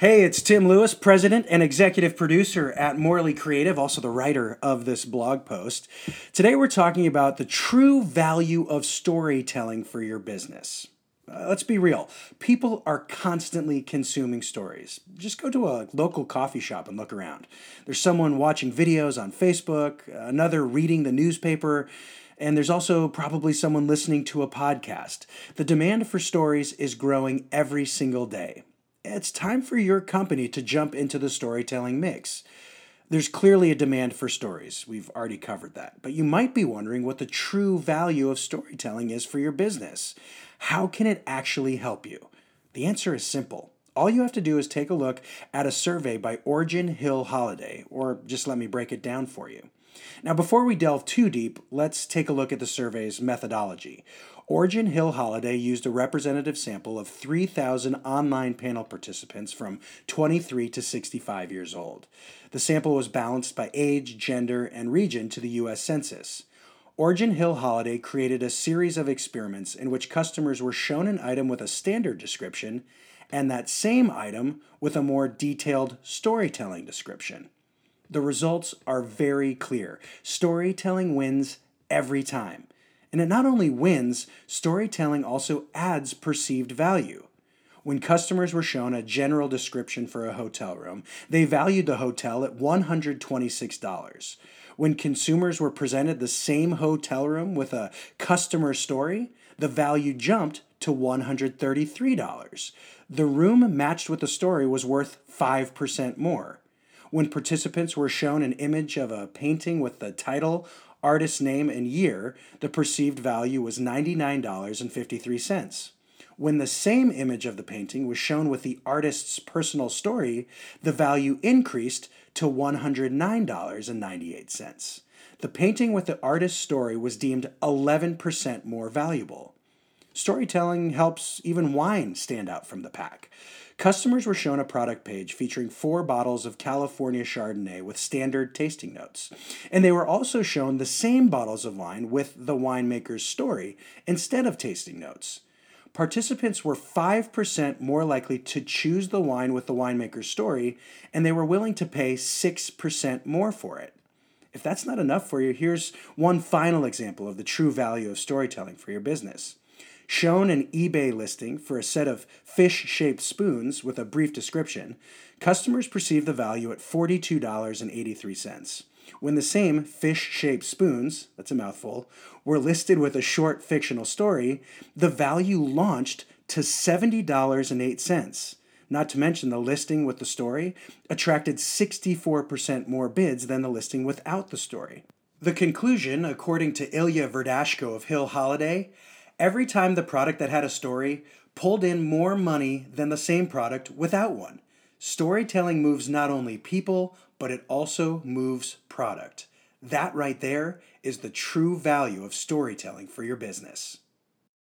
Hey, it's Tim Lewis, president and executive producer at Morley Creative, also the writer of this blog post. Today we're talking about the true value of storytelling for your business. Let's be real. People are constantly consuming stories. Just go to a local coffee shop and look around. There's someone watching videos on Facebook, another reading the newspaper, and there's also probably someone listening to a podcast. The demand for stories is growing every single day. It's time for your company to jump into the storytelling mix. There's clearly a demand for stories. We've already covered that. But you might be wondering what the true value of storytelling is for your business. How can it actually help you? The answer is simple. All you have to do is take a look at a survey by Origin Hill Holiday, or just let me break it down for you. Now, before we delve too deep, let's take a look at the survey's methodology. Origin Hill Holiday used a representative sample of 3,000 online panel participants from 23 to 65 years old. The sample was balanced by age, gender, and region to the U.S. Census. Origin Hill Holiday created a series of experiments in which customers were shown an item with a standard description and that same item with a more detailed storytelling description. The results are very clear. Storytelling wins every time. And it not only wins, storytelling also adds perceived value. When customers were shown a general description for a hotel room, they valued the hotel at $126. When consumers were presented the same hotel room with a customer story, the value jumped to $133. The room matched with the story was worth 5% more. When participants were shown an image of a painting with the title, artist's name, and year, the perceived value was $99.53. When the same image of the painting was shown with the artist's personal story, the value increased to $109.98. The painting with the artist's story was deemed 11% more valuable. Storytelling helps even wine stand out from the pack. Customers were shown a product page featuring 4 bottles of California Chardonnay with standard tasting notes. And they were also shown the same bottles of wine with the winemaker's story instead of tasting notes. Participants were 5% more likely to choose the wine with the winemaker's story, and they were willing to pay 6% more for it. If that's not enough for you, here's one final example of the true value of storytelling for your business. Shown an eBay listing for a set of fish-shaped spoons with a brief description, customers perceived the value at $42.83. When the same fish-shaped spoons, that's a mouthful, were listed with a short fictional story, the value launched to $70.08. Not to mention the listing with the story attracted 64% more bids than the listing without the story. The conclusion, according to Ilya Verdashko of Hill Holiday, every time the product that had a story pulled in more money than the same product without one. Storytelling moves not only people, but it also moves product. That right there is the true value of storytelling for your business.